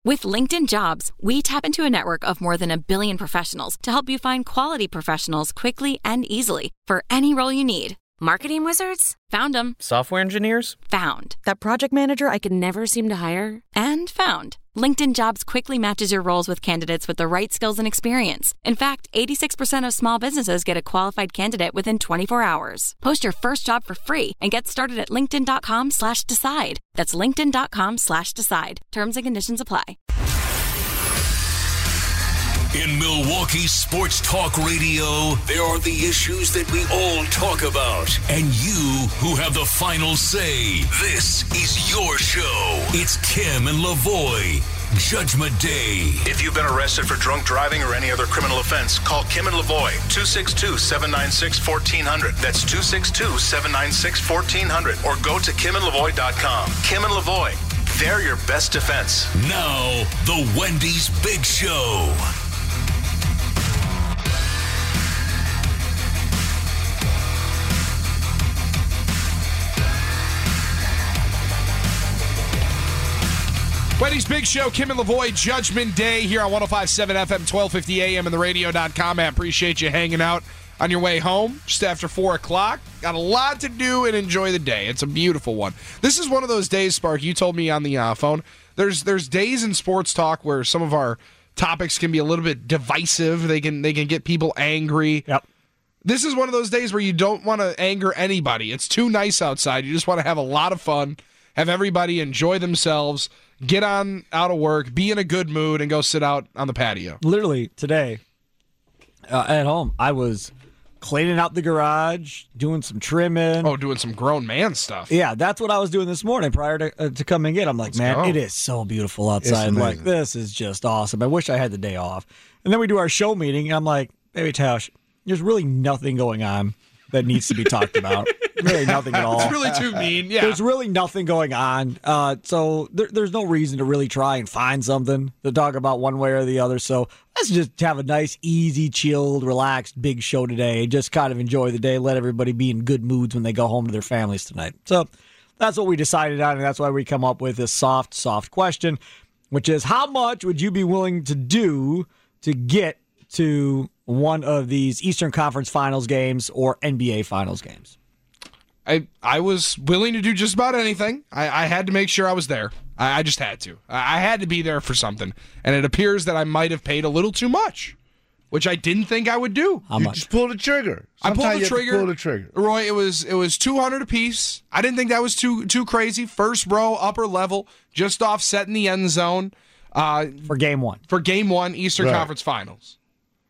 With LinkedIn Jobs, we tap into a network of more than 1 billion professionals to help you find quality professionals quickly and easily for any role you need. Marketing wizards? Found them. Software engineers? Found. That project manager I could never seem to hire? And found. LinkedIn Jobs quickly matches your roles with candidates with the right skills and experience. In fact, 86% of small businesses get a qualified candidate within 24 hours. Post your first job for free and get started at linkedin.com/decide. That's linkedin.com/decide. Terms and conditions apply. In Milwaukee Sports Talk Radio, there are the issues that we all talk about, and you who have the final say. This is your show. It's Kim and Lavoie. Judgment Day. If you've been arrested for drunk driving or any other criminal offense, call Kim and Lavoie, 262-796-1400. That's 262-796-1400. Or go to kimandlavoie.com. Kim and Lavoie, they're your best defense. Now, the Wendy's Big Show. Wendy's Big Show, Kim and Lavoie, Judgment Day here on 105.7 FM, 1250 AM and the radio.com. I appreciate you hanging out on your way home just after 4 o'clock. Got a lot to do and enjoy the day. It's a beautiful one. This is one of those days, Spark, you told me on the phone, there's days in sports talk where some of our topics can be a little bit divisive. They can get people angry. Yep. This is one of those days where you don't want to anger anybody. It's too nice outside. You just want to have a lot of fun, have everybody enjoy themselves, get on out of work, be in a good mood, and go sit out on the patio. Literally today at home, I was cleaning out the garage, doing some trimming. Oh, doing some grown man stuff. Yeah, that's what I was doing this morning prior to coming in. I'm like, it is so beautiful outside. Like, this is just awesome. I wish I had the day off. And then we do our show meeting, and I'm like, baby Tash, there's really nothing going on that needs to be talked about. Really nothing at all. It's really too mean, yeah. There's really nothing going on. So there's no reason to really try and find something to talk about one way or the other. So let's just have a nice, easy, chilled, relaxed, big show today. Just kind of enjoy the day. Let everybody be in good moods when they go home to their families tonight. So that's what we decided on, and that's why we come up with this soft question, which is, how much would you be willing to do to get to one of these Eastern Conference Finals games or NBA Finals games? I was willing to do just about anything. I had to make sure I was there. I just had to. I had to be there for something. And it appears that I might have paid a little too much, which I didn't think I would do. How much? Just pull the trigger. I pulled the trigger. Pull the trigger. Roy, it was $200 a piece. I didn't think that was too crazy. First row, upper level, just offset in the end zone. For game one. For game one, Eastern Conference Finals.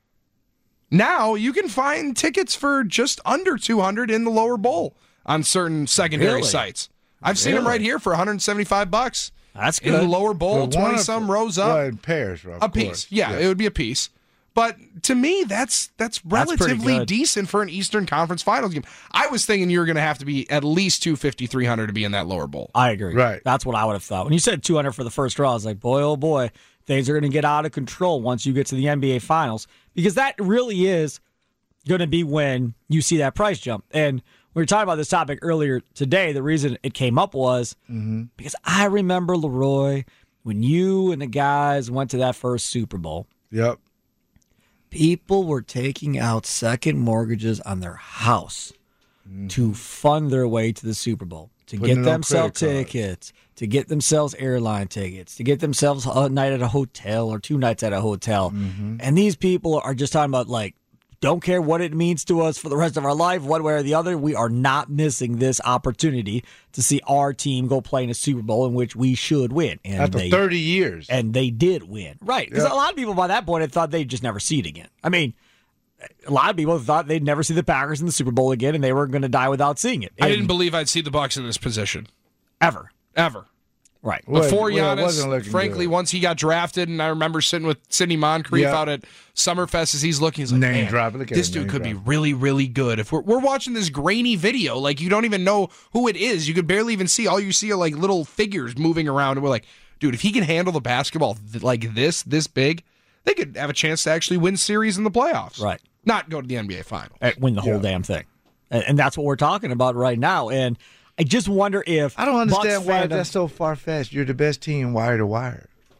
Now you can find tickets for just under $200 in the lower bowl on certain secondary sites. I've seen them right here for $175. That's good. In the lower bowl, 20-some rows up. Well, in pairs, of a piece. Yeah, it would be a piece. But to me, that's relatively decent for an Eastern Conference Finals game. I was thinking you were going to have to be at least $250, $300 to be in that lower bowl. I agree. Right. That's what I would have thought. When you said $200 for the first row, I was like, boy, oh boy, things are going to get out of control once you get to the NBA Finals, because that really is going to be when you see that price jump. And we were talking about this topic earlier today. The reason it came up was because I remember, Leroy, when you and the guys went to that first Super Bowl. Yep. People were taking out second mortgages on their house to fund their way to the Super Bowl, to get themselves tickets, to get themselves airline tickets, to get themselves a night at a hotel or 2 nights at a hotel. And these people are just talking about, like, don't care what it means to us for the rest of our life, one way or the other. We are not missing this opportunity to see our team go play in a Super Bowl in which we should win. And after 30 years. And they did win. Right. Because a lot of people by that point had thought they'd just never see it again. I mean, a lot of people thought they'd never see the Packers in the Super Bowl again, and they were going to die without seeing it. I didn't believe I'd see the Bucs in this position. Ever. Right. Before Giannis, frankly, once he got drafted, and I remember sitting with Sidney Moncrief out at Summerfest as he's looking, he's like, name dropping. This dude could be really, really good. If we're watching this grainy video, like, you don't even know who it is. You could barely even see. All you see are, like, little figures moving around, and we're like, dude, if he can handle the basketball like this big, they could have a chance to actually win series in the playoffs. Right. Not go to the NBA Finals. Win the whole damn thing. And that's what we're talking about right now. And I just wonder if I don't understand why that's so far-fetched. You're the best team wire to wire.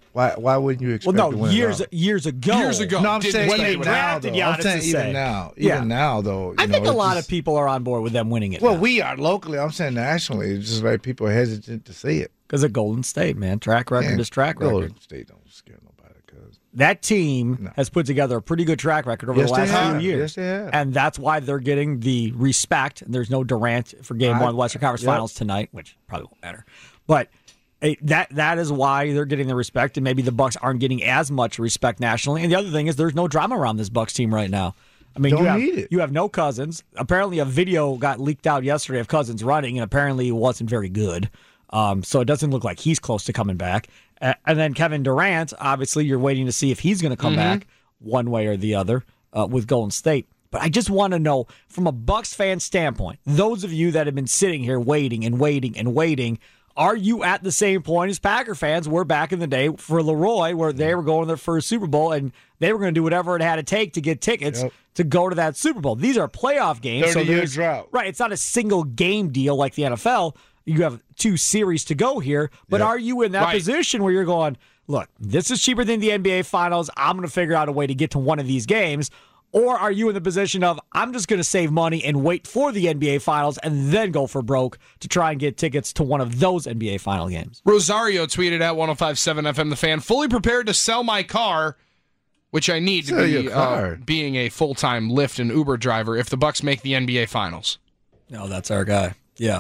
Why wouldn't you expect to win years ago. Years ago. No, I'm Didn't saying when they even now, drafted though. I'm Giannis saying to even say. now. Yeah. Even now, though. I think a lot of people are on board with them winning it. Well, we are locally. I'm saying nationally. It's just like people are hesitant to see it. because of Golden State, man. Track record is track record. Golden State don't scare nobody. Cause that team has put together a pretty good track record over the last few years. Yes, they have. And that's why they're getting the respect. And there's no Durant for Game 1 of the Western Conference Finals tonight, which probably won't matter. But that is why they're getting the respect, and maybe the Bucks aren't getting as much respect nationally. And the other thing is there's no drama around this Bucks team right now. I mean, you have no Cousins. Apparently, a video got leaked out yesterday of Cousins running, and apparently it wasn't very good. So it doesn't look like he's close to coming back. And then Kevin Durant, obviously, you're waiting to see if he's going to come back one way or the other with Golden State. But I just want to know, from a Bucks fan standpoint, those of you that have been sitting here waiting and waiting and waiting, are you at the same point as Packer fans were back in the day for Leroy, where they were going to their first Super Bowl and they were going to do whatever it had to take to get tickets to go to that Super Bowl? These are playoff games. 30-year drought. Right. It's not a single game deal like the NFL. You have 2 series to go here. But are you in that position where you're going, look, this is cheaper than the NBA Finals. I'm going to figure out a way to get to one of these games. Or are you in the position of, I'm just going to save money and wait for the NBA Finals and then go for broke to try and get tickets to one of those NBA Final games? Rosario tweeted at 105.7 FM The Fan, fully prepared to sell my car, which I need to be being a full-time Lyft and Uber driver if the Bucks make the NBA Finals. No, that's our guy. Yeah.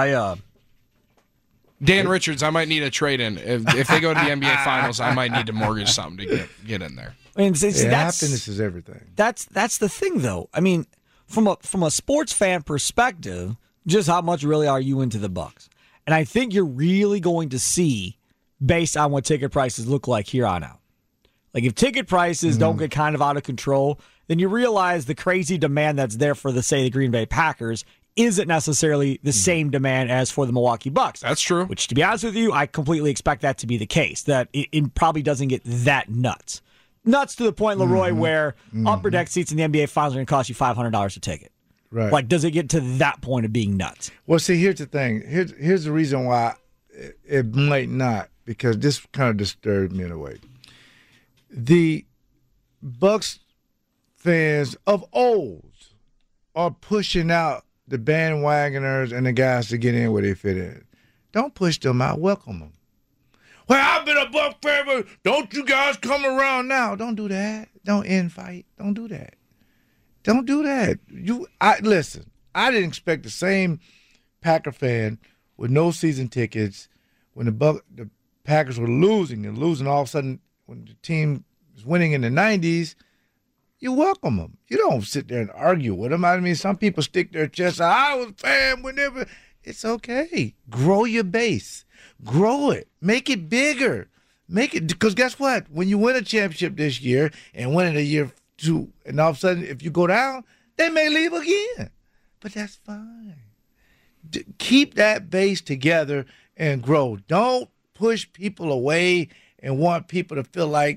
Dan Richards, I might need a trade-in. If they go to the NBA Finals, I might need to mortgage something to get in there. I mean, happiness is everything. That's the thing, though. I mean, from a sports fan perspective, just how much really are you into the Bucks? And I think you're really going to see, based on what ticket prices look like here on out. Like, if ticket prices don't get kind of out of control, then you realize the crazy demand that's there for the Green Bay Packers isn't necessarily the same demand as for the Milwaukee Bucks. That's true. Which, to be honest with you, I completely expect that to be the case, that it probably doesn't get that nuts. Nuts to the point, Leroy, where upper deck seats in the NBA Finals are going to cost you $500 a ticket. Right. Like, does it get to that point of being nuts? Well, see, here's the thing. Here's the reason why it might not, because this kind of disturbed me in a way. The Bucks fans of old are pushing out the bandwagoners and the guys to get in where they fit in. Don't push them out. Welcome them. Well, I've been a Buck fan. Don't you guys come around now? Don't do that. Don't infight. Don't do that. Don't do that. Listen. I didn't expect the same Packer fan with no season tickets when the Packers were losing all of a sudden when the team was winning in the 90s. You welcome them. You don't sit there and argue with them. I mean, some people stick their chest out. I was a fan whenever. It's okay. Grow your base. Grow it. Make it bigger. Make it, because guess what? When you win a championship this year and win it a year 2, and all of a sudden, if you go down, they may leave again. But that's fine. Keep that base together and grow. Don't push people away and want people to feel like,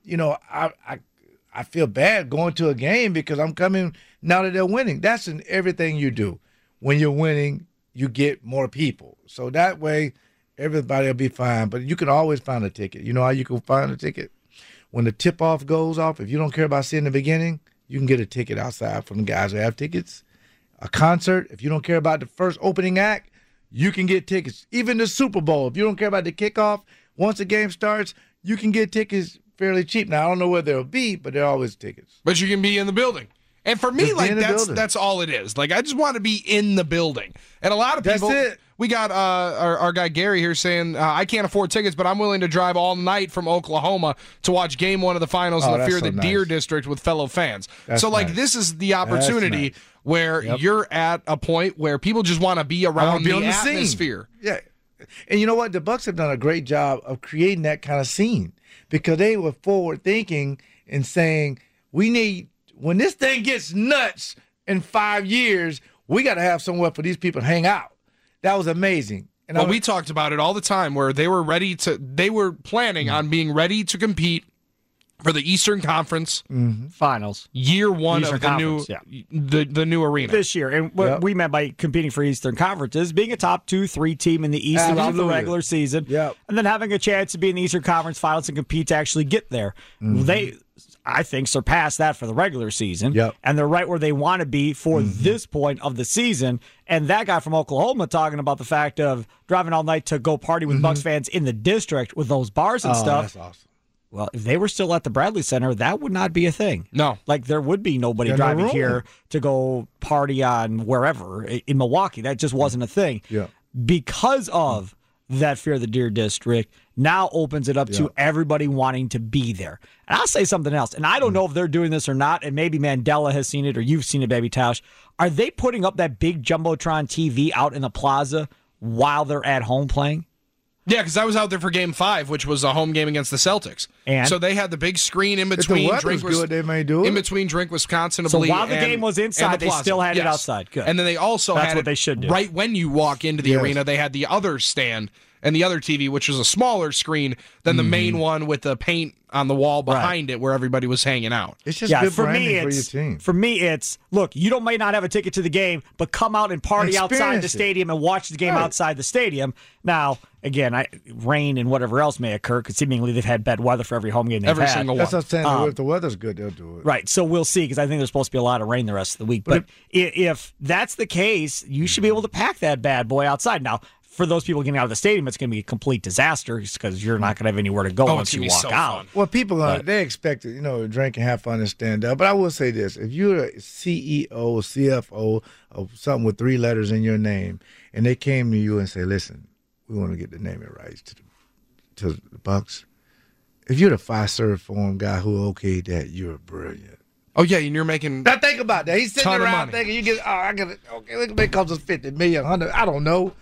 I feel bad going to a game because I'm coming now that they're winning. That's in everything you do. When you're winning, you get more people. So that way, everybody will be fine. But you can always find a ticket. You know how you can find a ticket? When the tip-off goes off, if you don't care about seeing the beginning, you can get a ticket outside from the guys who have tickets. A concert, if you don't care about the first opening act, you can get tickets. Even the Super Bowl, if you don't care about the kickoff, once the game starts, you can get tickets fairly cheap. Now, I don't know where they'll be, but there are always tickets. But you can be in the building. And for me, like, that's all it is. Like, I just want to be in the building. And a lot of people, that's it. We got our guy Gary here saying, I can't afford tickets, but I'm willing to drive all night from Oklahoma to watch Game 1 of the Finals in the Fear the Deer District with fellow fans. That's nice. This is the opportunity where you're at a point where people just want to be around the atmosphere. Yeah. And you know what? The Bucks have done a great job of creating that kind of scene because they were forward thinking and saying, when this thing gets nuts in 5 years, we got to have somewhere for these people to hang out. That was amazing. And we talked about it all the time where they were planning on being ready to compete for the Eastern Conference Finals. year one Eastern of the Conference, the new arena. This year. And what we meant by competing for Eastern Conference is being a top 2-3 team in the East throughout the Absolutely. regular season. Yep. And then having a chance to be in the Eastern Conference Finals and compete to actually get there. They, I think, surpassed that for the regular season. Yep. And they're right where they want to be for this point of the season. And that guy from Oklahoma talking about the fact of driving all night to go party with Bucks fans in the district with those bars and stuff. That's awesome. Well, if they were still at the Bradley Center, that would not be a thing. No. Like, there would be nobody Yeah, no driving room. here to go party on wherever in Milwaukee. That just wasn't a thing. Yeah. Because of that Fear the Deer district, now opens it up to everybody wanting to be there. And I'll say something else, and I don't know if they're doing this or not, and maybe Mandela has seen it or you've seen it, Baby Tosh. Are they putting up that big Jumbotron TV out in the plaza while they're at home playing? Yeah, because I was out there for Game 5, which was a home game against the Celtics. And? So they had the big screen in If between. the weather's good, they may do it. In between Drink Wisconsin, I So believe, while the and- game was and inside, the they plaza. still had it Yes. outside. Good. And then they also That's had what it they should do. right when you walk into the Yes. arena. They had the other stand and the other TV, which was a smaller screen than the main one with the paint on the wall behind it, where everybody was hanging out. It's just Yeah, good for me, branding for your it's team. for me, it's look. You might not have a ticket to the game, but come out and party outside the Experience it. stadium and watch the game Right. outside the stadium. Now, again, rain and whatever else may occur, because seemingly they've had bad weather for every home game they've Every had. single That's one. what I'm saying. If the weather's good, they'll do it. Right, so we'll see, because I think there's supposed to be a lot of rain the rest of the week. But if that's the case, you should be able to pack that bad boy outside. Now, for those people getting out of the stadium, it's going to be a complete disaster because you're not going to have anywhere to go Oh, once it's you gonna be walk so out. fun. Well, people they expect it, drink and have fun and stand up. But I will say this: if you're a CEO, CFO of something with 3 letters in your name, and they came to you and say, "Listen, we want to get the naming rights to the Bucks," if you're the Fiserv form guy who okayed that, you're brilliant. Oh, yeah, and you're making... Now think about that. He's sitting Ton of around money. thinking, "You get, I got it. Okay, look, it costs us 50 million, 100. I don't know.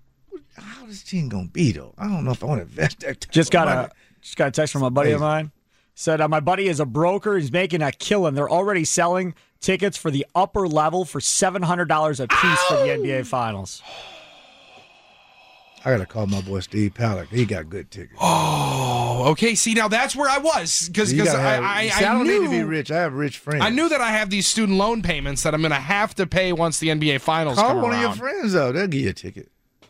How this team gonna be though? I don't know if I want to invest that. Type Just of got money. a text from a buddy of mine. Said, my buddy is a broker. He's making a killing. They're already selling tickets for the upper level for $700 a piece for the NBA Finals. I gotta call my boy Steve Palick. He got good tickets. Oh, okay. See, now that's where I was. Because You gotta have- I see, I don't knew... need to be rich. I have rich friends. I knew that I have these student loan payments that I'm going to have to pay once the NBA Finals Call come one around. of your friends though. They'll give you a ticket.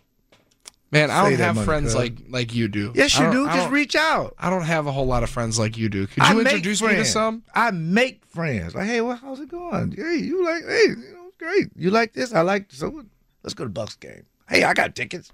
Man, I Say don't that have money, friends cuz. like you do. Yes, I you don't- do. I Just don't- reach out. I don't have a whole lot of friends like you do. Could I you make introduce me to friends. some? I make friends. Like, hey, well, how's it going? Hey, you like? Hey, great. You like this? I like. So let's go to Bucks game. Hey, I got tickets.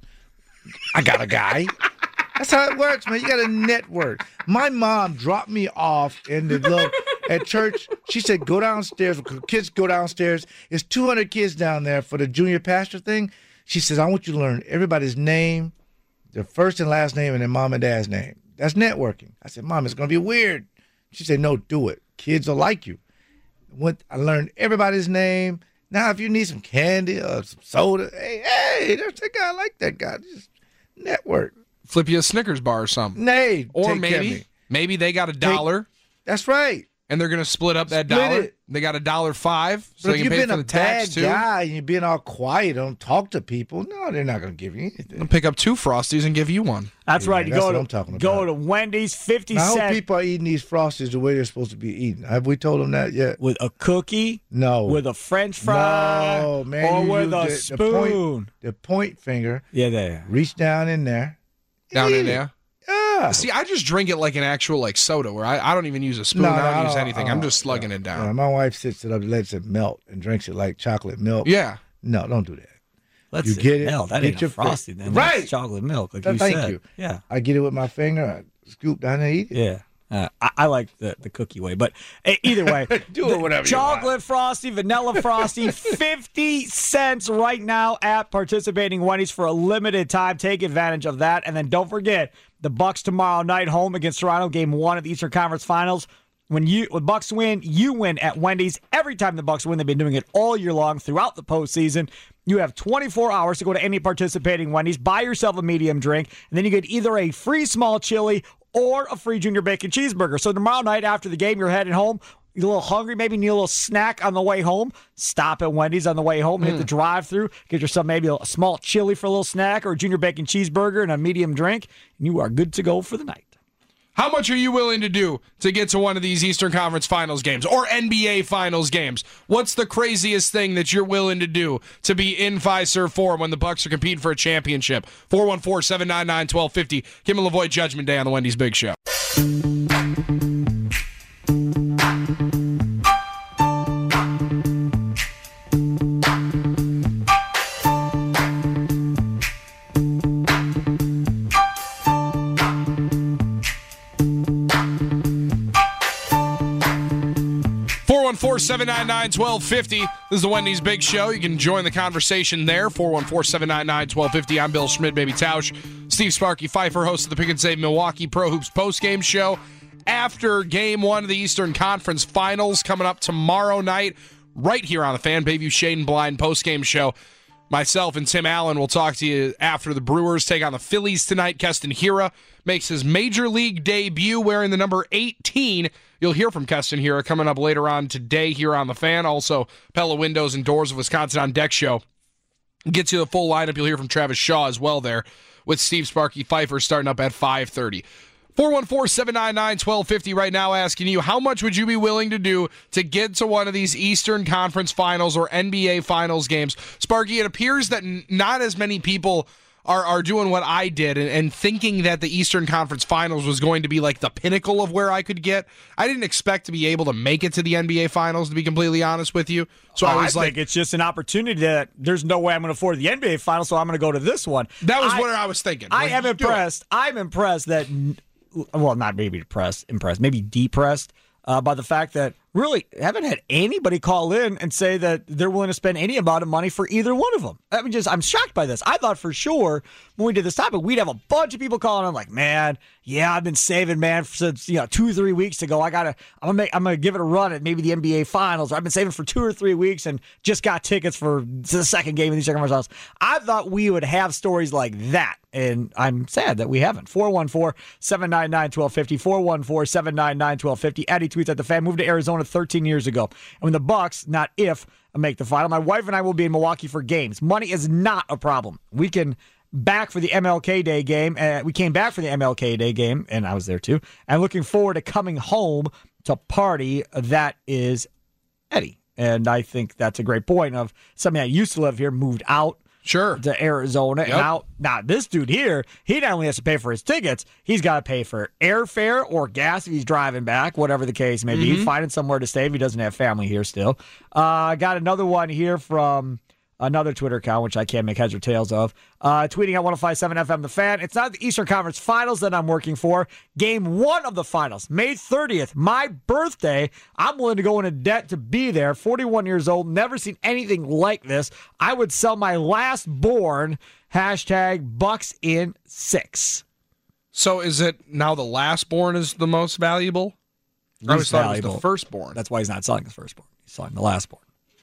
I got a guy. That's how it works, man. You got to network. My mom dropped me off in the at church. She said, "Go downstairs. Kids, go downstairs. It's 200 kids down there for the junior pastor thing." She says, "I want you to learn everybody's name, their first and last name, and their mom and dad's name. That's networking." I said, "Mom, it's going to be weird." She said, "No, do it. Kids will like you." I learned everybody's name. Now, if you need some candy or some soda, hey, there's a guy like that guy. Just network. Flip you a Snickers bar or something. Nay, Or take care of me. maybe they got $1 That's right. and they're going to split up that Split dollar. it. They got $1.05 so But they if can you've pay been for a the tax bad too. guy and you're being all quiet, don't talk to people, no, they're not going to give you anything. They'll pick up 2 Frosties and give you one. That's right. You that's go what to I'm talking go about. to Wendy's, 50 Now, I hope cents people are eating these Frosties the way they're supposed to be eating. Have we told them that yet? with a cookie, No. with a French fry, No, man. or you with a use spoon. The point finger. Yeah, there. Reach down in there. Down eat in it. there. Yeah. See, I just drink it like an actual like soda where I don't even use a spoon. No, I don't no, use no, anything. I'm just slugging it down. My wife sits it up, lets it melt, and drinks it like chocolate milk. Yeah. No, don't do that. Let's You get it, Hell, that get ain't your a Frosty then. Right. That's chocolate milk, like No, you thank said. you. Yeah. I get it with my finger, I scoop down and eat it. Yeah. I like the cookie way, but either way, Do it whatever you chocolate frosty, vanilla frosty, 50 cents right now at participating Wendy's for a limited time. Take advantage of that, and then don't forget the Bucks tomorrow night home against Toronto, Game 1 of the Eastern Conference Finals. When Bucks win, you win at Wendy's. Every time the Bucks win, they've been doing it all year long throughout the postseason. You have 24 hours to go to any participating Wendy's, buy yourself a medium drink, and then you get either a free small chili or a free junior bacon cheeseburger. So tomorrow night after the game, you're heading home. You're a little hungry, maybe need a little snack on the way home. Stop at Wendy's on the way home, hit the drive-thru, get yourself maybe a small chili for a little snack or a junior bacon cheeseburger and a medium drink, and you are good to go for the night. How much are you willing to do to get to one of these Eastern Conference Finals games or NBA Finals games? What's the craziest thing that you're willing to do to be in Fiserv Forum when the Bucks are competing for a championship? 414-799-1250. Kim and Lavoie Judgment Day on the Wendy's Big Show. 414-799-1250. This is the Wendy's Big Show. You can join the conversation there. 414-799-1250. I'm Bill Schmidt, Baby Tausch. Steve Sparky Pfeiffer, host of the Pick and Save Milwaukee Pro Hoops postgame show. After Game 1 of the Eastern Conference Finals coming up tomorrow night, right here on the Fan, Bayview Shade and Blind postgame show. Myself and Tim Allen will talk to you after the Brewers take on the Phillies tonight. Keston Hiura makes his Major League debut wearing the number 18. You'll hear from Keston Hiura coming up later on today here on the Fan. Also, Pella Windows and Doors of Wisconsin on Deck show. Gets you the full lineup. You'll hear from Travis Shaw as well there with Steve Sparky Pfeiffer starting up at 5:30. 414-799-1250 right now asking you, how much would you be willing to do to get to one of these Eastern Conference Finals or NBA Finals games? Sparky, it appears that not as many people are doing what I did and thinking that the Eastern Conference Finals was going to be like the pinnacle of where I could get. I didn't expect to be able to make it to the NBA Finals, to be completely honest with you. So I think it's just an opportunity that there's no way I'm going to afford the NBA Finals, so I'm going to go to this one. That was what I was thinking. I am impressed. I'm impressed that, well, not maybe impressed, maybe depressed by the fact that really haven't had anybody call in and say that they're willing to spend any amount of money for either one of them. I'm shocked by this. I thought for sure when we did this topic, we'd have a bunch of people calling in like, man, yeah, I've been saving, man, since 2-3 weeks ago. I'm gonna give it a run at maybe the NBA Finals. Or I've been saving for 2 or 3 weeks and just got tickets for the second game of the Eastern Conference Finals. I thought we would have stories like that, and I'm sad that we haven't. 414-799-1250. 414-799-1250. Eddie tweets at the Fan. Moved to Arizona 13 years ago. And when the Bucks, not if, make the final, my wife and I will be in Milwaukee for games. Money is not a problem. We can back for the MLK Day game. We came back for the MLK Day game, and I was there too. And looking forward to coming home to party. That is Eddie. And I think that's a great point of somebody that used to live here, moved out. Sure. To Arizona. Yep. And now this dude here, he not only has to pay for his tickets, he's got to pay for airfare or gas if he's driving back, whatever the case may be. Finding somewhere to stay if he doesn't have family here still. Got another one here from another Twitter account, which I can't make heads or tails of, tweeting at 105.7 FM The Fan. It's not the Eastern Conference Finals that I'm working for. Game 1 of the Finals, May 30th, my birthday. I'm willing to go into debt to be there. 41 years old, never seen anything like this. I would sell my last born, #Bucks in 6. So is it now the last born is the most valuable? I always thought it was the firstborn. That's why he's not selling his firstborn. He's selling the lastborn.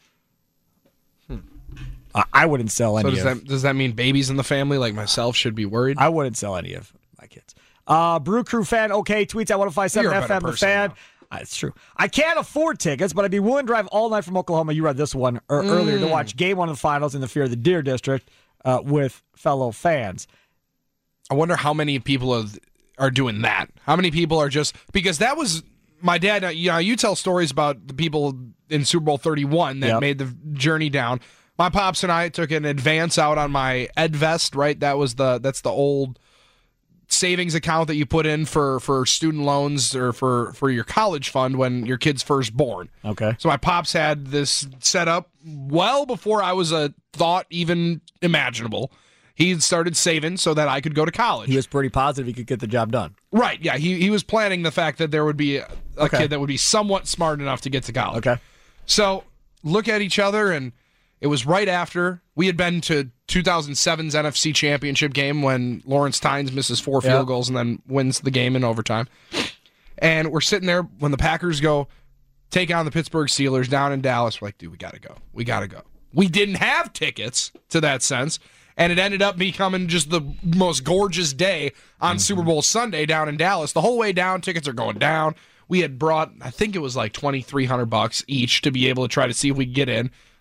I wouldn't sell any does that mean babies in the family like myself should be worried? I wouldn't sell any of my kids. Brew Crew Fan, okay, tweets at 105.7 FM The Fan. It's true. I can't afford tickets, but I'd be willing to drive all night from Oklahoma. You read this one earlier to watch Game 1 of the Finals in the Fear of the Deer District with fellow fans. I wonder how many people are doing that. How many people are just because that was my dad. You tell stories about the people in Super Bowl 31 that made the journey down. My pops and I took an advance out on my EdVest, right? That's the old savings account that you put in for student loans or for your college fund when your kid's first born. Okay. So my pops had this set up well before I was a thought even imaginable. He started saving so that I could go to college. He was pretty positive he could get the job done. Right, yeah. He was planning the fact that there would be a kid that would be somewhat smart enough to get to college. Okay. So look at each other, and it was right after we had been to 2007's NFC Championship game when Lawrence Tynes misses 4 field goals and then wins the game in overtime. And we're sitting there when the Packers go take on the Pittsburgh Steelers down in Dallas. We're like, dude, we got to go. We got to go. We didn't have tickets to that sense, and it ended up becoming just the most gorgeous day on Super Bowl Sunday down in Dallas. The whole way down, tickets are going down. We had brought, I think it was like $2,300 each to be able to try to see if we could get in.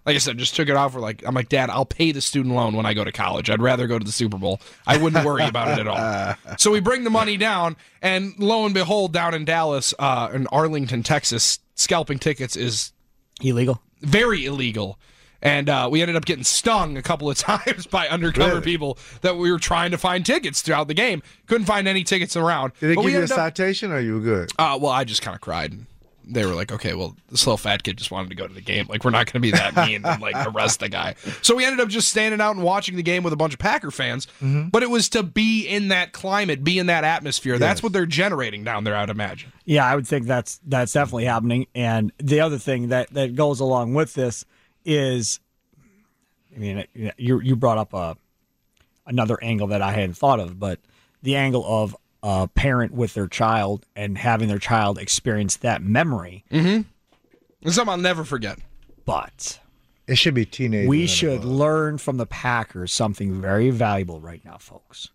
Like I said, just took it off. I'm like, Dad, I'll pay the student loan when I go to college. I'd rather go to the Super Bowl. I wouldn't worry about it at all. So we bring the money down, and lo and behold, down in Dallas, in Arlington, Texas, scalping tickets is illegal. Very illegal. And we ended up getting stung a couple of times by undercover people that we were trying to find tickets throughout the game. Couldn't find any tickets around. Did they give you a citation, or you were good? Well, I just kind of cried. They were like, okay, well, this little fat kid just wanted to go to the game. Like, we're not going to be that mean and, like, arrest the guy. So we ended up just standing out and watching the game with a bunch of Packer fans. Mm-hmm. But it was to be in that climate, be in that atmosphere. Yes. That's what they're generating down there, I'd imagine. Yeah, I would think that's definitely happening. And the other thing that goes along with this is, I mean, you brought up another angle that I hadn't thought of, but the angle of a parent with their child and having their child experience that memory. Mm-hmm. It's something I'll never forget. But it should be teenagers. We should learn from the Packers something very valuable right now, folks.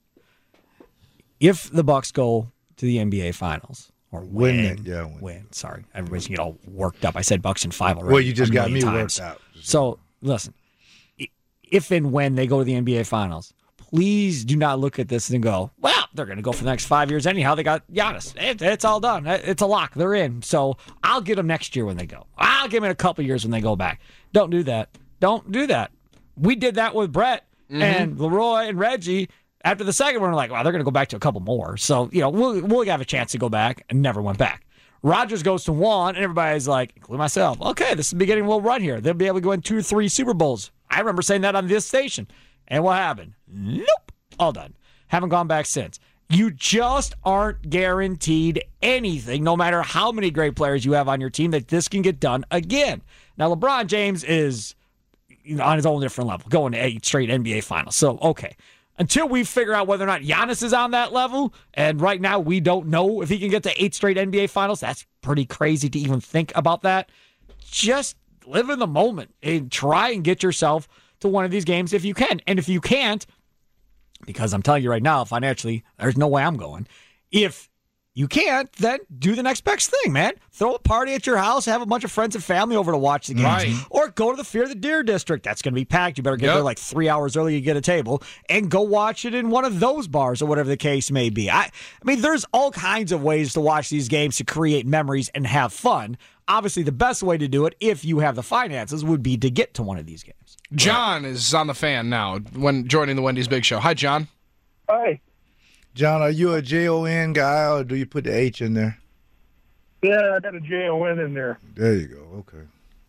If the Bucs go to the NBA Finals or win. Sorry, everybody's gonna get all worked up. I said Bucs in 5 already. Well, you just got me times. worked out. So listen, if and when they go to the NBA Finals, please do not look at this and go, well, they're going to go for the next 5 years anyhow. They got Giannis. It's all done. It's a lock. They're in. So I'll get them next year when they go. I'll give them in a couple years when they go back. Don't do that. Don't do that. We did that with Brett and Leroy and Reggie. After the second one, we're like, wow, they're going to go back to a couple more. So, we'll have a chance to go back, and never went back. Rodgers goes to 1, and everybody's like, including myself, okay, this is the beginning of a little run here. They'll be able to go in 2 or 3 Super Bowls. I remember saying that on this station. And what happened? Nope. All done. Haven't gone back since. You just aren't guaranteed anything, no matter how many great players you have on your team, that this can get done again. Now, LeBron James is on his own different level, going to 8 straight NBA Finals. So, okay. Until we figure out whether or not Giannis is on that level, and right now we don't know if he can get to 8 straight NBA Finals, that's pretty crazy to even think about that. Just live in the moment and try and get yourself to one of these games if you can. And if you can't, because I'm telling you right now, financially, there's no way I'm going. If you can't, then do the next best thing, man. Throw a party at your house, have a bunch of friends and family over to watch the games. Right. Or go to the Fear the Deer District. That's going to be packed. You better get there like 3 hours early to get a table and go watch it in one of those bars or whatever the case may be. I mean, there's all kinds of ways to watch these games to create memories and have fun. Obviously, the best way to do it, if you have the finances, would be to get to one of these games. John is on the fan now when joining the Wendy's Big Show. Hi, John. Hi. John, are you a Jon guy, or do you put the H in there? Yeah, I got a Jon in there. There you go. Okay.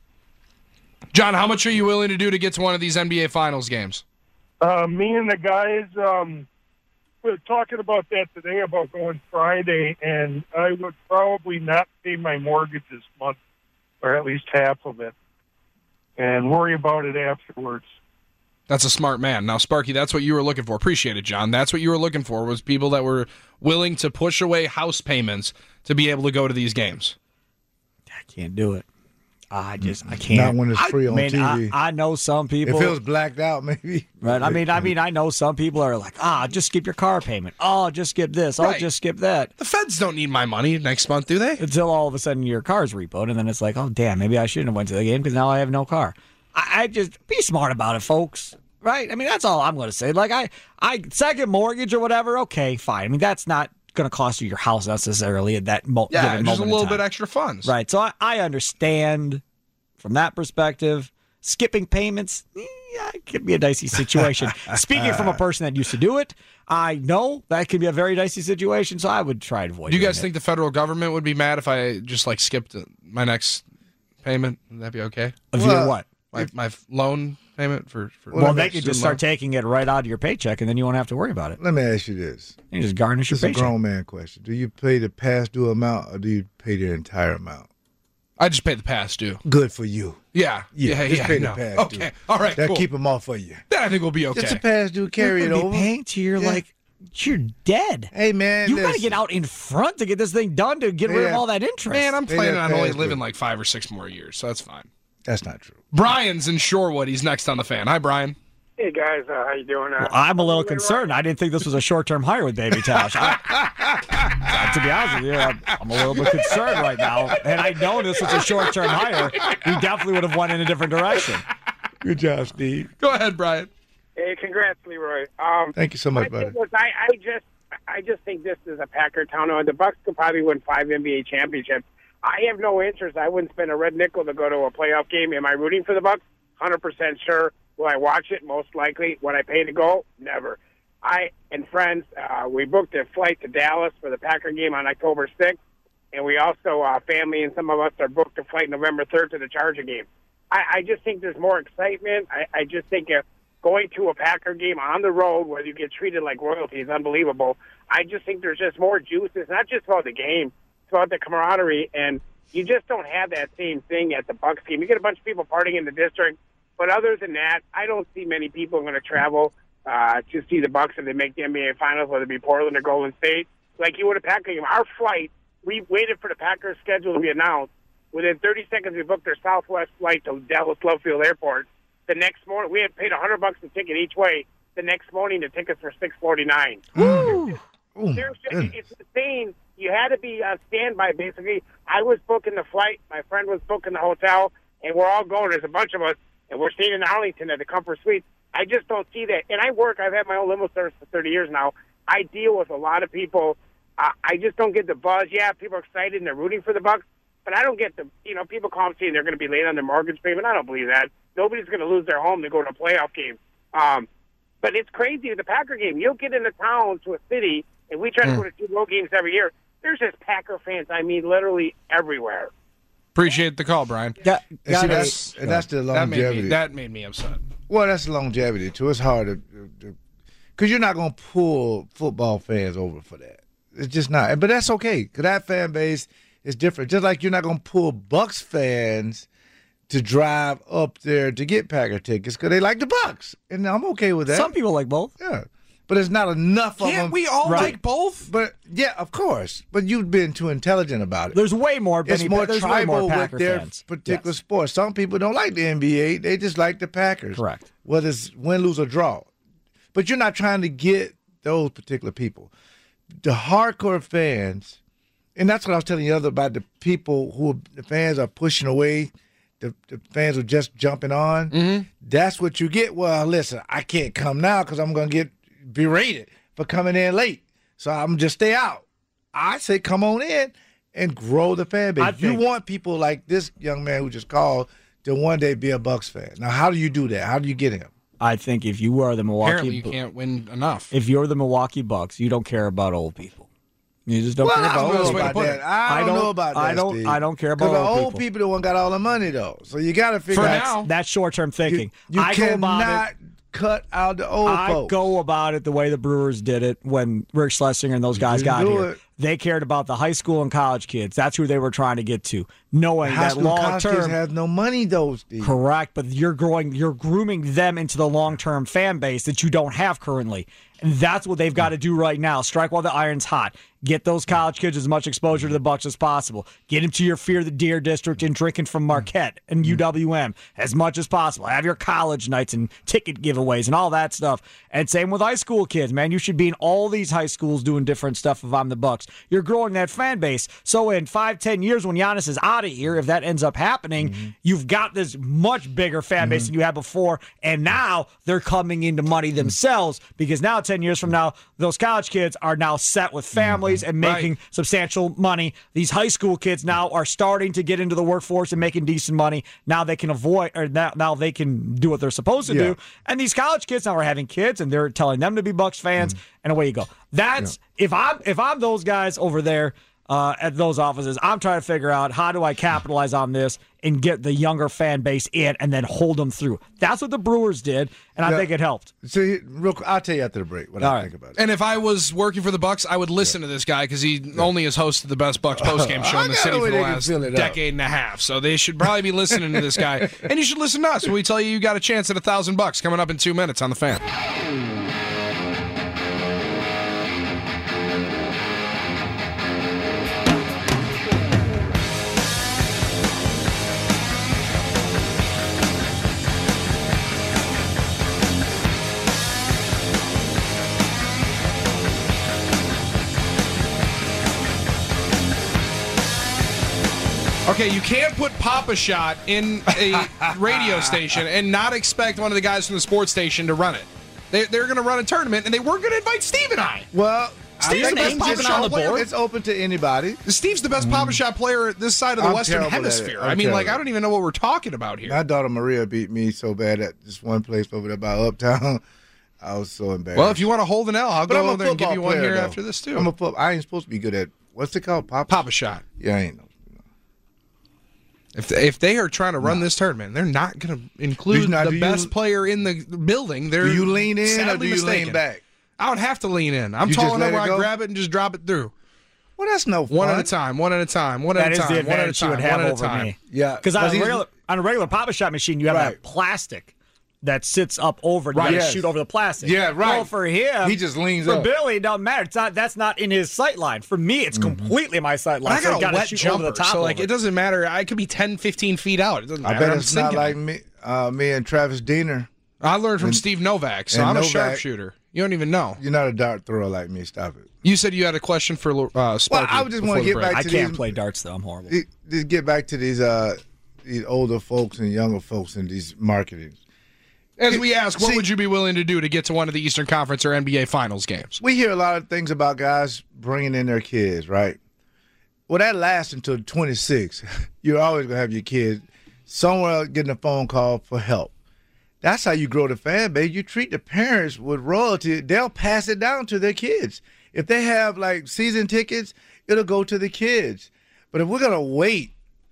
John, how much are you willing to do to get to one of these NBA Finals games? Me and the guys were talking about that today, about going Friday, and I would probably not pay my mortgage this month, or at least half of it, and worry about it afterwards. That's a smart man. Now, Sparky, that's what you were looking for. Appreciate it, John. That's what you were looking for, was people that were willing to push away house payments to be able to go to these games. I can't do it. I can't. Not when it's free on TV. I know some people. If it was blacked out, maybe. Right. I mean, I know some people are like, just skip your car payment. Just skip this. Right. Just skip that. The feds don't need my money next month, do they? Until all of a sudden your car's repoed, and then it's like, oh, damn, maybe I shouldn't have went to the game because now I have no car. I just be smart about it, folks. Right? I mean, that's all I'm going to say. Like, I second mortgage or whatever, okay, fine. I mean, that's not going to cost you your house necessarily at that given moment. Yeah, just a little bit extra funds. Right. So I understand from that perspective. Skipping payments, it could be a dicey situation. Speaking from a person that used to do it, I know that could be a very dicey situation, so I would try to avoid it. Do you guys think the federal government would be mad if I just, like, skipped my next payment? Would that be okay? Of your what? My loan payment for well, they could just start taking it right out of your paycheck, and then you won't have to worry about it. Let me ask you this. You just garnish your paycheck. It's a grown man question. Do you pay the past due amount, or do you pay the entire amount? I just pay the past due. Good for you. Yeah. Just pay the past due. Okay. All right, That'll cool. keep them off for you. Then I think we'll be okay. Just a past due, carry it over. Paying to your, you're dead. Hey, man. You got to get out in front to get this thing done to get rid of all that interest. Man, I'm planning on only living like 5 or 6 more years, so that's fine. That's not true. Brian's in Shorewood. He's next on the fan. Hi, Brian. Hey, guys. How you doing? Well, I'm a little concerned. I didn't think this was a short-term hire with Baby Tausch. To be honest with you, I'm a little bit concerned right now. And I know this was a short-term hire. We definitely would have went in a different direction. Good job, Steve. Go ahead, Brian. Hey, congrats, Leroy. Thank you so much, buddy. I just think this is a Packer town. The Bucks could probably win 5 NBA championships. I have no interest. I wouldn't spend a red nickel to go to a playoff game. Am I rooting for the Bucks? 100% sure. Will I watch it? Most likely. Would I pay to go? Never. I and friends, we booked a flight to Dallas for the Packer game on October 6th, and we also, family and some of us are booked a flight November 3rd to the Charger game. I just think there's more excitement. I just think going to a Packer game on the road where you get treated like royalty is unbelievable. I just think there's just more juice. It's not just about the game. It's about the camaraderie, and you just don't have that same thing at the Bucks game. You get a bunch of people partying in the district, but other than that, I don't see many people going to travel to see the Bucks if they make the NBA Finals, whether it be Portland or Golden State. Like you would a Packer game. Our flight, we waited for the Packers' schedule to be announced. Within 30 seconds, we booked their Southwest flight to Dallas Love Field Airport. The next morning, we had paid $100 a ticket each way. The next morning, the tickets were $649. Woo! It's insane. You had to be on standby, basically. I was booking the flight. My friend was booking the hotel, and we're all going. There's a bunch of us, and we're staying in Arlington at the Comfort Suites. I just don't see that. And I've had my own limo service for 30 years now. I deal with a lot of people. I just don't get the buzz. Yeah, people are excited, and they're rooting for the Bucks. But I don't get people call and saying they're going to be late on their mortgage payment. I don't believe that. Nobody's going to lose their home to go to a playoff game. But it's crazy with the Packer game. You'll get into town to a city, and we try to go to 2 road games every year. There's just Packer fans, literally everywhere. Appreciate the call, Brian. That's the longevity. That made me upset. Well, that's the longevity, too. It's hard to because you're not going to pull football fans over for that. It's just not. But that's okay, because that fan base is different. Just like you're not going to pull Bucks fans to drive up there to get Packer tickets because they like the Bucks. And I'm okay with that. Some people like both. Yeah. But it's not enough of them. Can't we all like both? But yeah, of course. But you've been too intelligent about it. There's way more. It's more tribal with their fans. particular sport. Some people don't like the NBA. They just like the Packers. Correct. Whether it's win, lose, or draw. But you're not trying to get those particular people. The hardcore fans, and that's what I was telling you about the people who the fans are pushing away. The fans are just jumping on. Mm-hmm. That's what you get. Well, listen, I can't come now because I'm going to get berated for coming in late. So I'm just stay out. I say come on in and grow the fan base. You want people like this young man who just called to one day be a Bucks fan. Now, how do you do that? How do you get him? I think if you are the Milwaukee... Apparently you can't win enough. If you're the Milwaukee Bucks, you don't care about old people. You just don't care about old people. I don't know about that, Steve. I don't care about old people. Because the old people the one got all the money, though. So you got to figure out... That's short-term thinking. You cannot cut out the old folks. I go about it the way the Brewers did it when Rick Schlesinger and those guys got here. They cared about the high school and college kids. That's who they were trying to get to, knowing that long term kids have no money, though, Steve. Correct, but you're grooming them into the long term fan base that you don't have currently, and that's what they've got to do right now. Strike while the iron's hot. Get those college kids as much exposure to the Bucks as possible. Get them to your Fear the Deer district and drinking from Marquette and UWM as much as possible. Have your college nights and ticket giveaways and all that stuff. And same with high school kids, man. You should be in all these high schools doing different stuff if I'm the Bucks. You're growing that fan base. So in 5-10 years when Giannis is out of here, if that ends up happening, you've got this much bigger fan base than you had before. And now they're coming into money themselves because now 10 years from now, those college kids are now set with families and making substantial money. These high school kids now are starting to get into the workforce and making decent money. Now they can now they can do what they're supposed to do. And these college kids now are having kids and they're telling them to be Bucks fans and away you go. That's if I'm those guys over there at those offices, I'm trying to figure out how do I capitalize on this and get the younger fan base in and then hold them through. That's what the Brewers did, and I think it helped. So, I'll tell you after the break what I think about it. And if I was working for the Bucks, I would listen to this guy because he only has hosted the best Bucks postgame show in the city for the last decade and a half. So they should probably be listening to this guy. And you should listen to us when we tell you got a chance at $1,000 coming up in 2 minutes on The Fan. Okay, you can't put Pop-A-Shot in a radio station and not expect one of the guys from the sports station to run it. They're going to run a tournament, and they weren't going to invite Steve and I. Well, Steve's the best Pop-A-Shot player. It's open to anybody. Steve's the best Pop-A-Shot player this side of the Western Hemisphere. I mean, I don't even know what we're talking about here. My daughter Maria beat me so bad at this one place over there by Uptown. I was so embarrassed. Well, if you want to hold an L, I'll go over there and give you one here though. after this, too. I ain't supposed to be good at, what's it called? Pop-A-Shot. Yeah, I ain't know. If they are trying to run this tournament, they're not going to include the best player in the building. Do you lean in or do you lean back? I would have to lean in. I'm tall enough where I grab it and just drop it through. Well, that's no fun. One at a time. That is the advantage you would have over me. Yeah. Because on a regular Pop-A-Shot machine, you have that plastic that sits up over and you got to shoot over the plastic. Yeah, right. Well, for him, he just leans up. up. For Billy, it doesn't matter. That's not in his sight line. For me, it's completely my sight line. I got so a wet shoot jumper, over the top so of it doesn't matter. I could be 10, 15 feet out. It doesn't matter. I bet it's not like me and Travis Diener. I learned from Steve Novak, so I'm a sharpshooter. You don't even know. You're not a dart thrower like me. Stop it. You said you had a question for Sparky. Well, I just want to get back to these. I can't play darts, though. I'm horrible. Just get back to these older folks and younger folks in these marketings. As we ask, what would you be willing to do to get to one of the Eastern Conference or NBA Finals games? We hear a lot of things about guys bringing in their kids, right? Well, that lasts until 26. You're always going to have your kids somewhere getting a phone call for help. That's how you grow the fan base. You treat the parents with royalty. They'll pass it down to their kids. If they have, like, season tickets, it'll go to the kids. But if we're going to wait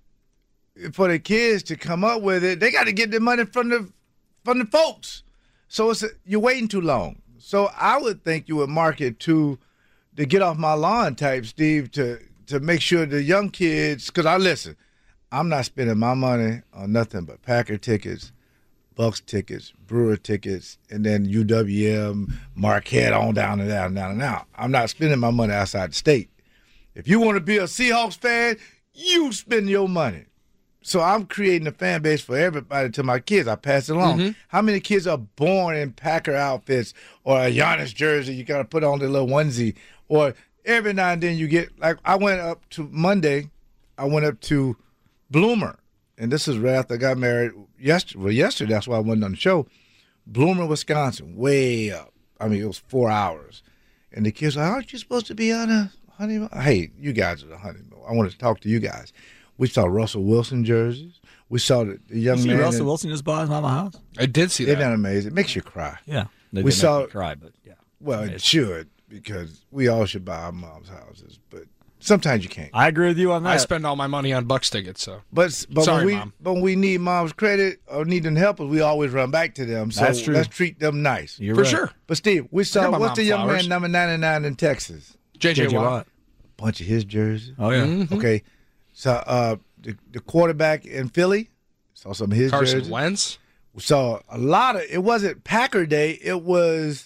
for the kids to come up with it, they got to get the money from the folks. So you're waiting too long. So I would think you would market to the get off my lawn type, Steve, to make sure the young kids, because I'm not spending my money on nothing but Packer tickets, Bucks tickets, Brewer tickets, and then UWM, Marquette, on down and down and down and down. I'm not spending my money outside the state. If you want to be a Seahawks fan, you spend your money. So I'm creating a fan base for everybody to my kids. I pass it along. Mm-hmm. How many kids are born in Packer outfits or a Giannis jersey? You got to put on the little onesie. Or every now and then you get, like I went up to Monday, I went up to Bloomer. And this is right after I got married yesterday. That's why I wasn't on the show. Bloomer, Wisconsin, way up. I mean, it was 4 hours. And the kids were like, aren't you supposed to be on a honeymoon? Hey, you guys are the honeymoon. I wanted to talk to you guys. We saw Russell Wilson jerseys. We saw the young man. Russell Wilson just bought his mama house? I did see that. Isn't that amazing? It makes you cry. Yeah. We saw make me cry, but yeah. Well, it should, because we all should buy our mom's houses. But sometimes you can't. I agree with you on that. I spend all my money on Bucks tickets, so. But sorry, Mom. But when we need mom's credit or need them help us, we always run back to them. So that's true. Let's treat them nice. You're For right. sure. But Steve, we saw, what's the young flowers. man number 99 in Texas? J.J. Watt. Bunch of his jerseys. Oh, yeah. Mm-hmm. Okay. So the quarterback in Philly, saw some of his Carson jerseys. Wentz. We saw a lot of, it wasn't Packer Day, it was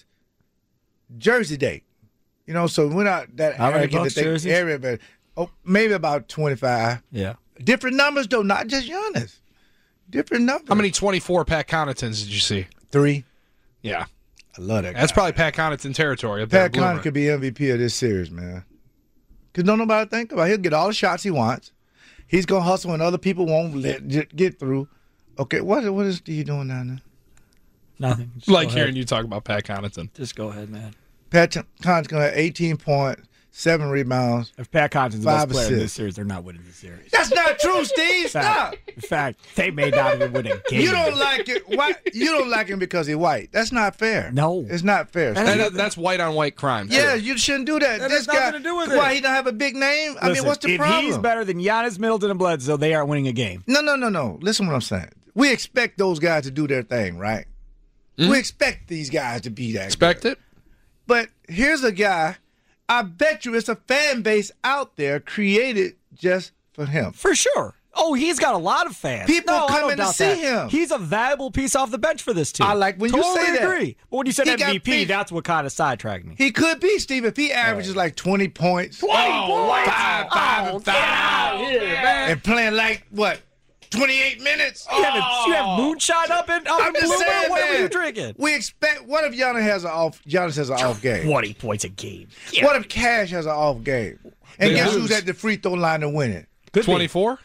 Jersey Day. You know, so we're not that How many arrogant Bucks to think jerseys? area, but maybe about 25. Yeah. Different numbers, though, not just Giannis. Different numbers. How many 24 Pat Connaughtons did you see? 3. Yeah. I love that guy. That's probably Pat Connaughton territory. Up there Pat in Bloomer. Connaughton could be MVP of this series, man. Because don't nobody think about it. He'll get all the shots he wants. He's going to hustle when other people won't get through. Okay, what is Steve doing down there? Nothing. Just Like go hearing ahead. you talk about Pat Connaughton. Just go ahead, man. Pat Connaughton's going to have 18 points, 7 rebounds. If Pat Connaughton's the 5 best player in this assists. series, they're not winning the series. That's not true, Steve. Stop. In fact, they may not even win a game. You don't like it. Why? You don't like him because he's white. That's not fair. No. It's not fair. That's white on white crime. Yeah, you shouldn't do that. That This has nothing guy, to do with why it. he don't have a big name? I mean, Listen, what's the if problem? he's better than Giannis, Middleton, and Bledsoe, they aren't winning a game. No. Listen to what I'm saying. We expect those guys to do their thing, right? We expect these guys to be that Expect good. it? But here's a guy, I bet you it's a fan base out there created just for him. For sure. Oh, he's got a lot of fans. People I come don't in to doubt see that. him. He's a valuable piece off the bench for this team. I like when you totally say that. agree. But when you said He got MVP, beat. that's what kind of sidetracked me. He could be, Steve, if he averages like 20 points. 20 points? Five, and 5. And playing like, what, 28 minutes? You have moonshine up in I'm just Bloomer? saying, What man. are you drinking? We expect, what if Giannis has an off game? 20 points a game. Yeah. What if Cash has an off game? And guess who's at the free throw line to win it? Could be. 24?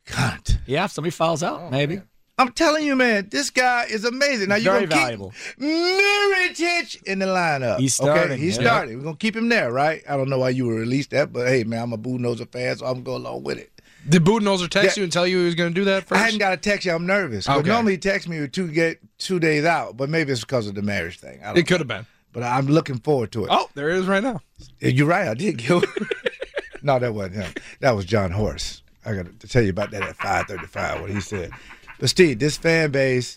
Cunt. Yeah, if somebody fouls out, maybe. Man. I'm telling you, man, this guy is amazing. Now you're Very gonna valuable. keep Miritich in the lineup. He's starting. Okay, he's yeah. starting. We're gonna keep him there, right? I don't know why you would release that, but hey, man, I'm a Budenholzer fan, so I'm going along with it. Did Budenholzer text you and tell you he was going to do that first? I hadn't got a text yet. I'm nervous. But Okay. normally he texts me with 2 days out, but maybe it's because of the marriage thing. I don't It could know. have been. But I'm looking forward to it. Oh, there it is right now. You're right. I did get No, that wasn't him. That was John Horst. I got to tell you about that at 5:35, what he said. But, Steve, this fan base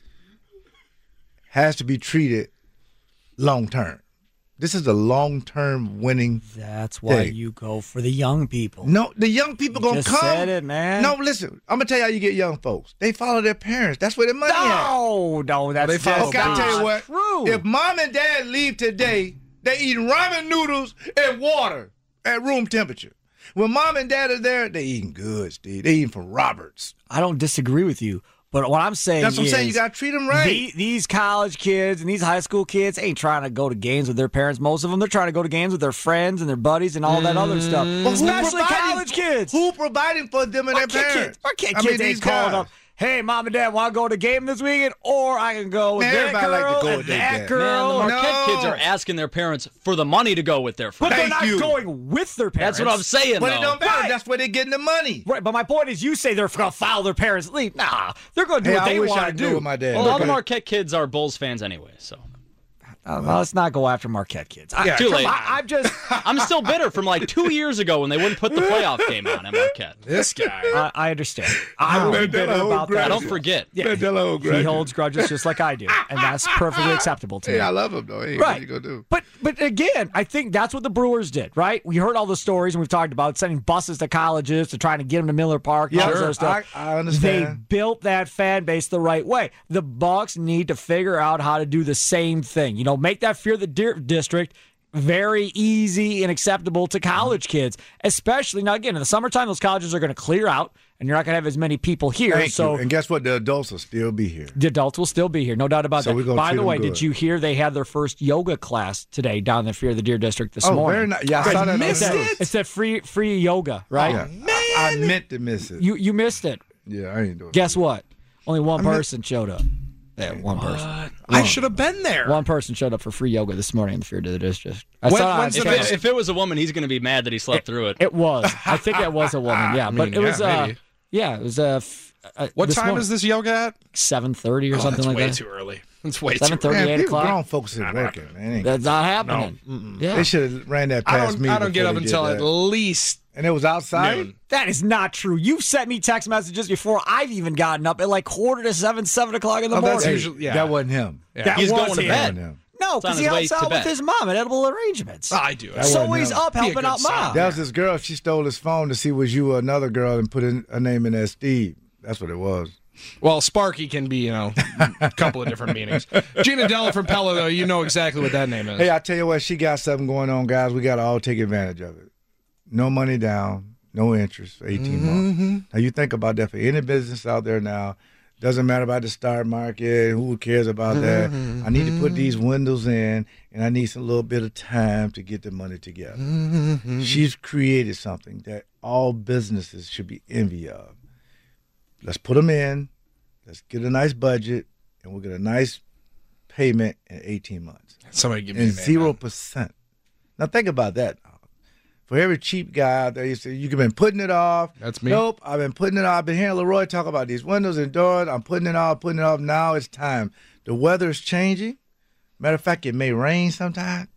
has to be treated long-term. This is a long-term winning That's why thing. you go for the young people. No, the young people You going to just come. said it, man. No, listen. I'm going to tell you how you get young folks. They follow their parents. That's where the money at. No, that's They follow Okay, I'll tell you what. True. If mom and dad leave today, they eating ramen noodles and water at room temperature. When mom and dad are there, they eating good, Steve. They eating from Roberts. I don't disagree with you, but what I'm saying That's what I'm is saying. You got to treat them right. these college kids and these high school kids ain't trying to go to games with their parents. Most of them, they're trying to go to games with their friends and their buddies and all that other stuff. Well, who Especially providing- college kids. Who providing for them and their parents? Our kids ain't calling up. Hey, mom and dad, want to go to the game this weekend? Or I can go with Man, that everybody girl like to go and with their that dad. girl. Man, the Marquette No. kids are asking their parents for the money to go with their But friends. they're not you. going with their parents. That's what I'm saying, But though. it don't matter. Right. That's where they're getting the money. Right, but my point is, you say they're going to follow their parents' lead. Nah, they're going to do Hey, what I they wish want I to could go do. with my dad. Well, all Okay. the Marquette kids are Bulls fans anyway, so. Well, let's not go after Marquette kids. Too late. I'm just. I'm still bitter from like 2 years ago when they wouldn't put the playoff game on at Marquette. This guy. I understand. I will be bitter about that. I don't forget. Yeah, he holds grudges just like I do, and that's perfectly acceptable to me. Hey, I love him, though. Hey, Right. what you going to do? But again, I think that's what the Brewers did, right? We heard all the stories and we've talked about sending buses to colleges to try to get them to Miller Park. And all this Sure. other stuff. I understand. They built that fan base the right way. The Bucks need to figure out how to do the same thing. You know, make that Fear the Deer District very easy and acceptable to college kids, especially now. Again, in the summertime, those colleges are going to clear out, and you're not going to have as many people here. Thank so you. And guess what? The adults will still be here. the adults will still be here, no doubt about So that. we're gonna By treat the them way, good. did you hear they had their first yoga class today down in the Fear the Deer District this morning? Very nice. Yeah, I saw that on the It's that- news. It's that free yoga, right? Yeah. I meant to miss it. You missed it. Yeah, I ain't doing it. Guess what? Only one person showed up. Yeah, one person. I should have been there. One person showed up for free yoga this morning in the Fear to the District. I When- saw it on when's the channel. best- If it was a woman, he's going to be mad that he slept through it. It was. I think it was a woman. Yeah, but mean, it was. yeah, maybe. Yeah, it was. What this time morning, is this yoga at? 7:30 or something That's like way that. too early. It's way too 7:30, early. Man, 8 people o'clock. grown folks is working, man. That's not happening. Yeah. They should have ran that past me. I don't get before up they did until at that. least And it was outside? noon. That is not true. You've sent me text messages before I've even gotten up at like 6:45, 7 o'clock in the Oh, that's morning. usually- yeah. That wasn't him. That He's was going to him. bed. Him. No, It's on because he his way helps to out with bed. his mom at Edible Arrangements. I do. That So wasn't he's him. up Be a helping good out son. mom. That was this girl. She stole his phone to see was you another girl and put a name in as Steve. That's what it was. Well, Sparky can be, a couple of different meanings. Gina Della from Pella, though, you know exactly what that name is. Hey, I tell you what, she got something going on, guys. We got to all take advantage of it. No money down, no interest for 18 months. Now, you think about that for any business out there now. Doesn't matter about the stock market. Who cares about that? I need to put these windows in, and I need some little bit of time to get the money together. She's created something that all businesses should be envy of. Let's put them in. Let's get a nice budget, and we'll get a nice payment in 18 months. Somebody give me And a name, man. 0%. Now think about that. For every cheap guy out there, you say you've been putting it off. That's me. Nope, I've been putting it off. I've been hearing Leroy talk about these windows and doors. I'm putting it off. Now it's time. The weather is changing. Matter of fact, it may rain sometime.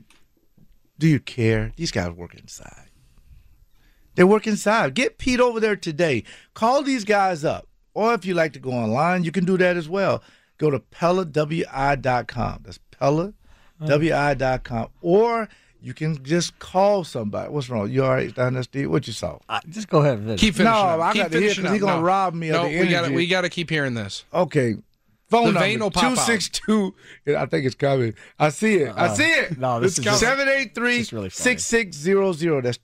Do you care? These guys work inside. They work inside. Get Pete over there today. Call these guys up. Or if you like to go online, you can do that as well. Go to PellaWI.com. That's PellaWI.com. Or you can just call somebody. What's wrong? You all right down there, Steve? What you saw? Just go ahead and finish. Keep finishing No, up. I Keep got to hear finishing because he's up. going to No. rob me No, of the energy. we got to keep hearing this. Okay. Phone The number, vein will pop out. 262. I think it's coming. I see it. I see it. No, this is just- 783 this is really funny. 6600. That's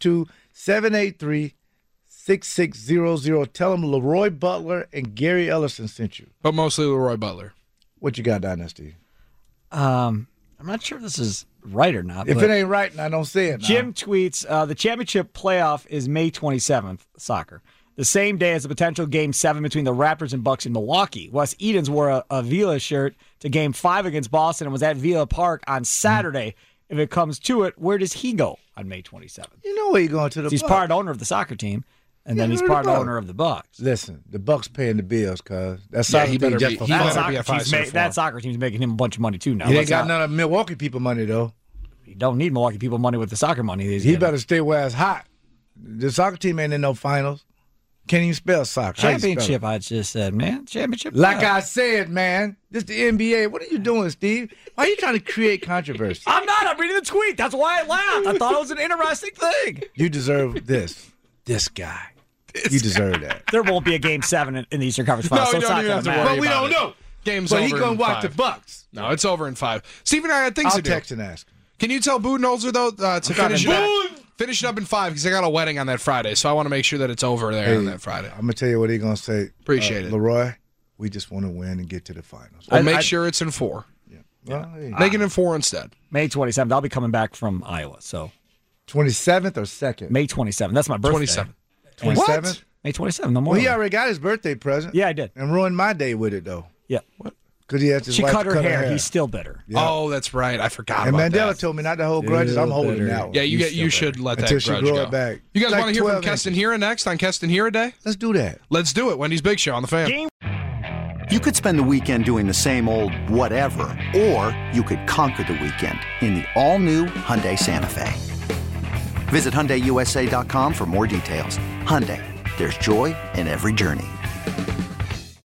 262-783-6600. Tell them Leroy Butler and Gary Ellison sent you. But mostly Leroy Butler. What you got down there, Steve? I'm not sure if this is right or not. If but it ain't right, I don't say it. now. Jim tweets, the championship playoff is May 27th, soccer. the same day as a potential Game 7 between the Raptors and Bucks in Milwaukee. Wes Edens wore a Vila shirt to Game 5 against Boston and was at Vila Park on Saturday. If it comes to it, where does he go on May 27th? You know where he's going to the He's Bucks. part owner of the soccer team, and then he's part owner of the Bucks. Listen, the Bucks paying the bills, cuz. That soccer team just for fun. That soccer team's making him a bunch of money, too, now. He ain't got none of Milwaukee people money, though. He don't need Milwaukee people money with the soccer money. He better stay where it's hot. The soccer team ain't in no finals. Can't even spell soccer. Championship, I just said, man. Championship. Like I said, man, this the NBA. What are you doing, Steve? Why are you trying to create controversy? I'm not. I'm reading the tweet. That's why I laughed. I thought it was an interesting thing. You deserve this. This guy. You deserve that. There won't be a Game 7 in the Eastern Conference Finals. No, you don't even have to worry But we about don't it. know. Game's but over he gonna in watch 5. the Bucks. No, it's over in 5. Stephen, I had things I'll to do. text and ask him. Can you tell Budenholzer, though, to finish it up in 5? Because I got a wedding on that Friday, so I want to make sure that it's over there on that Friday. I'm going to tell you what he's going to say. Appreciate it. Leroy, we just want to win and get to the finals. Well, make sure it's in 4. Yeah. Well, hey. Make it in 4 instead. May 27th. I'll be coming back from Iowa. So 27th or 2nd? May 27th. That's my birthday. 27th. 27th? May 27th. No more. Well, he already got his birthday present. Yeah, I did. And ruined my day with it, though. Yeah. What? Because he had his She wife cut to her hair. He's still bitter. Yeah. Oh, that's right. I forgot And about Mandela that. told me not to hold grudges. I'm holding that one. Yeah, you should let that Until she grudge grow go. it back. You guys Like want to hear from 12 Keston inches. Hira next on Keston Hira Day? Let's do that. Let's do it. Wendy's Big Show on the Fan. You could spend the weekend doing the same old whatever, or you could conquer the weekend in the all-new Hyundai Santa Fe. Visit HyundaiUSA.com for more details. Hyundai, there's joy in every journey.